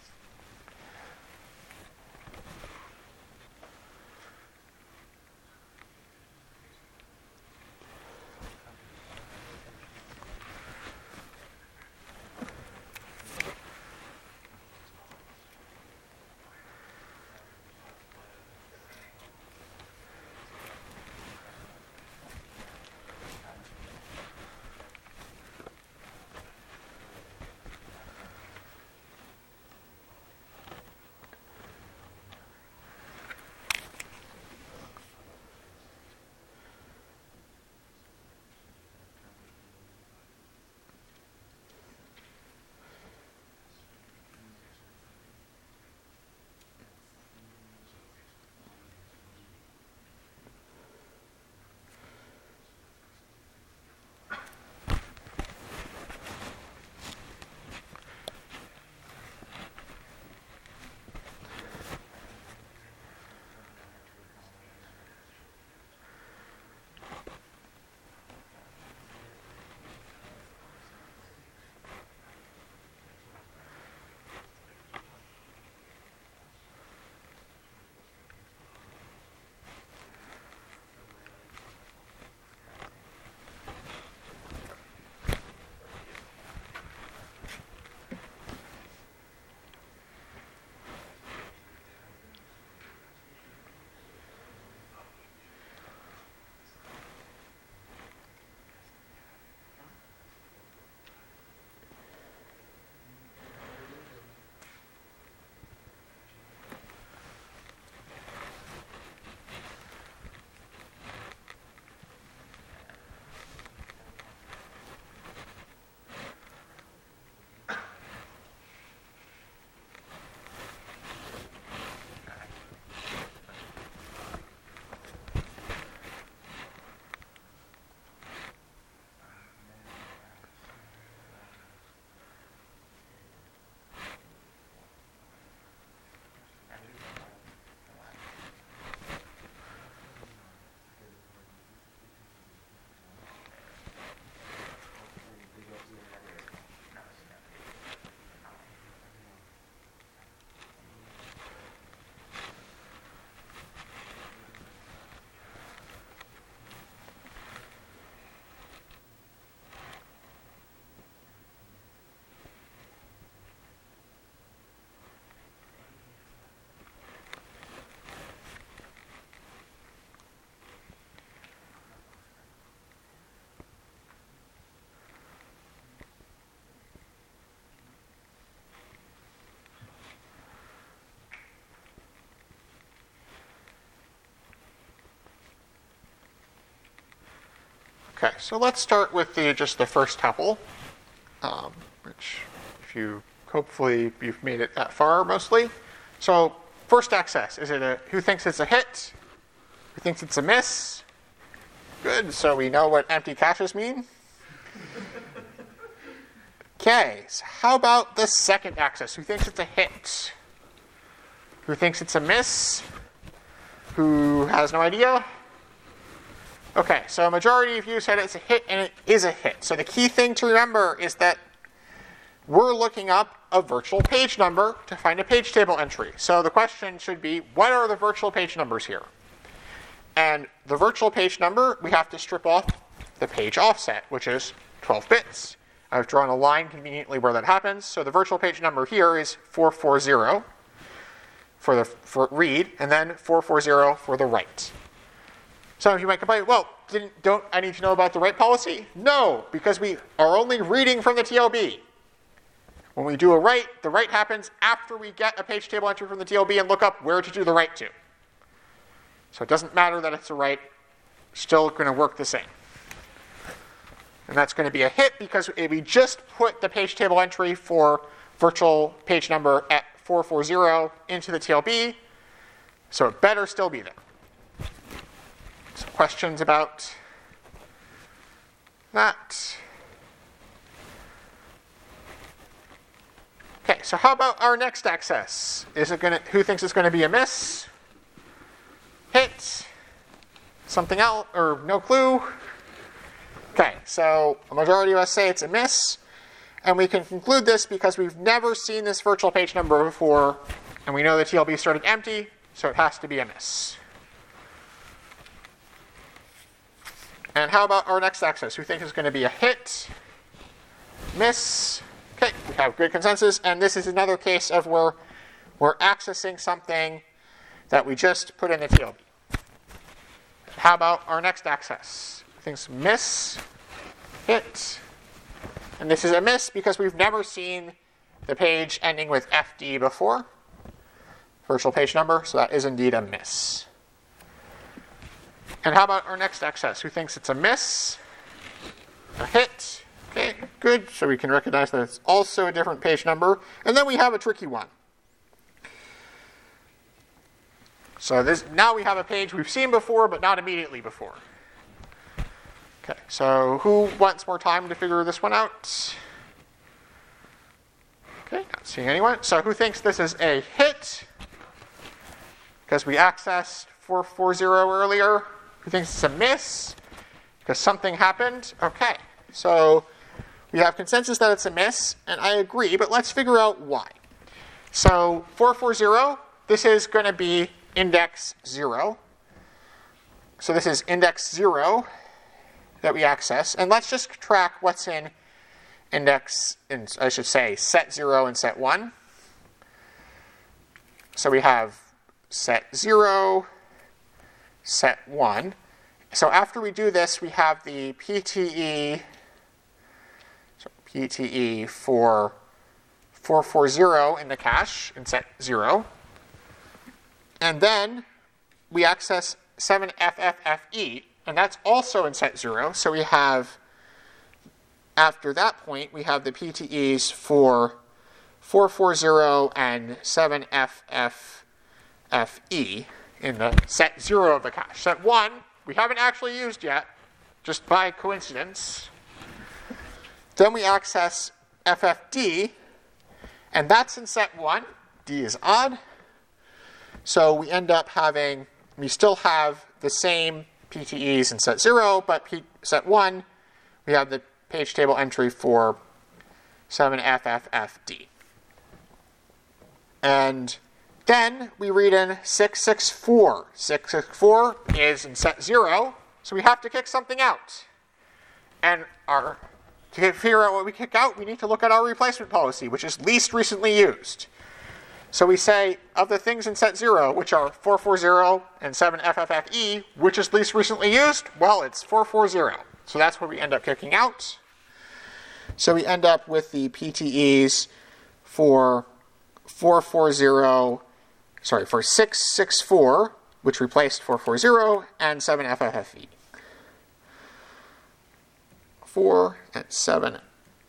Okay, so let's start with just the first tuple, which hopefully you've made it that far mostly. So first access, who thinks it's a hit? Who thinks it's a miss? Good, so we know what empty caches mean. Okay, so how about the second access? Who thinks it's a hit? Who thinks it's a miss? Who has no idea? Okay, so a majority of you said it's a hit, and it is a hit. So the key thing to remember is that we're looking up a virtual page number to find a page table entry. So the question should be, what are the virtual page numbers here? And the virtual page number, we have to strip off the page offset, which is 12 bits. I've drawn a line conveniently where that happens. So the virtual page number here is 440 for read, and then 440 for the write. Some of you might complain, well, don't I need to know about the write policy? No, because we are only reading from the TLB. When we do a write, the write happens after we get a page table entry from the TLB and look up where to do the write to. So it doesn't matter that it's a write, still going to work the same. And that's going to be a hit because we just put the page table entry for virtual page number at 440 into the TLB, so it better still be there. So questions about that? Okay, so how about our next access? Who thinks it's going to be a miss? Hit? Something else? Or no clue? Okay, so a majority of us say it's a miss. And we can conclude this because we've never seen this virtual page number before, and we know the TLB is starting empty, so it has to be a miss. And how about our next access? Who thinks it's going to be a hit? Miss? Okay, we have good consensus, and this is another case of where we're accessing something that we just put in the TLB. How about our next access? Who thinks miss? Hit? And this is a miss because we've never seen the page ending with FD before. Virtual page number, so that is indeed a miss. And how about our next access? Who thinks it's a miss? A hit? Okay, good. So we can recognize that it's also a different page number. And then we have a tricky one. So now we have a page we've seen before, but not immediately before. Okay, so who wants more time to figure this one out? Okay, not seeing anyone. So who thinks this is a hit? Because we accessed 440 earlier. Who thinks it's a miss? Because something happened. Okay, so we have consensus that it's a miss, and I agree, but let's figure out why. So 440, this is going to be index 0. So this is index 0 that we access. And let's just track what's in set 0 and set 1. So we have set 0, set 1. So after we do this, we have the PTE for 440 in the cache in set 0. And then we access 7FFFE, and that's also in set 0. So we have, after that point, we have the PTEs for 440 and 7FFFE in the set 0 of the cache. Set 1, we haven't actually used yet, just by coincidence. Then we access FFD, and that's in set 1. D is odd. So we end up we still have the same PTEs in set 0, but set 1, we have the page table entry for 7FFFD. And then we read in 664. 664 is in set 0, so we have to kick something out. And to figure out what we kick out, we need to look at our replacement policy, which is least recently used. So we say, of the things in set 0, which are 440 and 7FFFE, which is least recently used? Well, it's 440. So that's what we end up kicking out. So we end up with the PTEs for 664, which replaced 440, and 7FFFE. 4, and 7FE.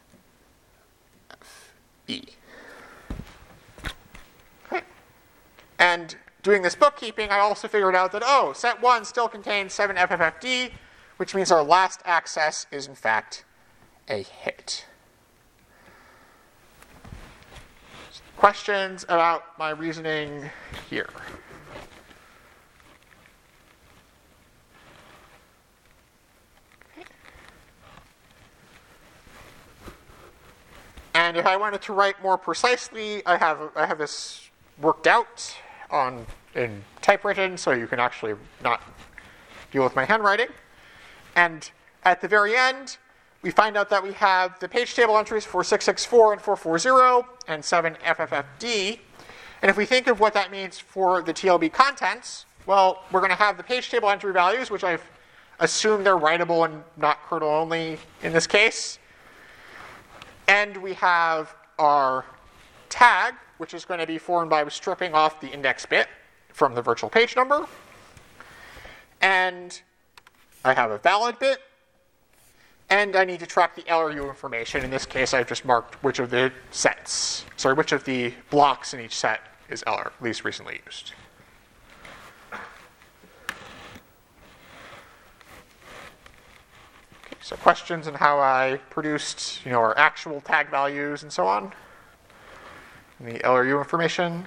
Okay. And doing this bookkeeping, I also figured out that, oh, set 1 still contains 7FFFD, which means our last access is, in fact, a hit. Questions about my reasoning here? And if I wanted to write more precisely, I have this worked out in typewritten, so you can actually not deal with my handwriting. And at the very end, we find out that we have the page table entries for 664 and 440 and 7FFFD. And if we think of what that means for the TLB contents, well, we're going to have the page table entry values, which I've assumed they're writable and not kernel only in this case. And we have our tag, which is going to be formed by stripping off the index bit from the virtual page number. And I have a valid bit. And I need to track the LRU information. In this case, I've just marked which of the blocks in each set is least recently used. Okay, so questions on how I produced, our actual tag values and so on, and the LRU information.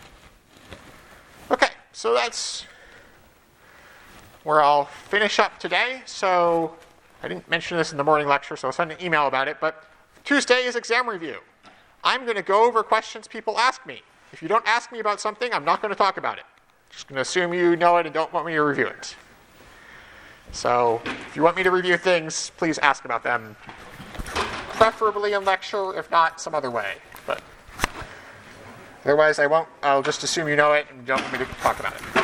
Okay, so that's where I'll finish up today. So I didn't mention this in the morning lecture, so I'll send an email about it, but Tuesday is exam review. I'm going to go over questions people ask me. If you don't ask me about something, I'm not going to talk about it. I'm just going to assume you know it and don't want me to review it. So if you want me to review things, please ask about them, preferably in lecture, if not some other way. But otherwise, I won't. I'll just assume you know it and don't want me to talk about it.